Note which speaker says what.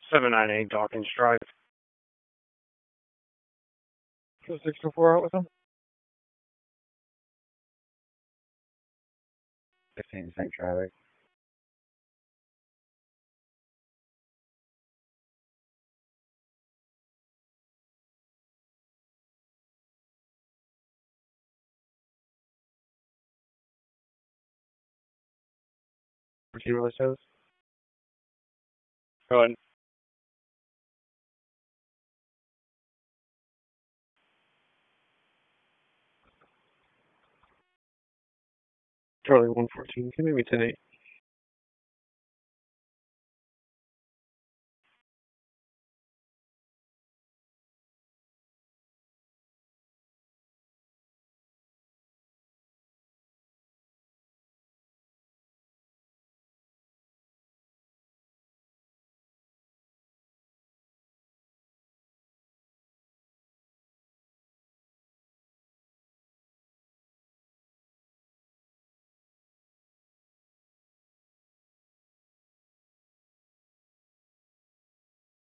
Speaker 1: 798 Dawkins Drive. 624 out with them. 15 St. Traffic. Proceed with those. Go ahead. Charlie 114, can you maybe 10-8?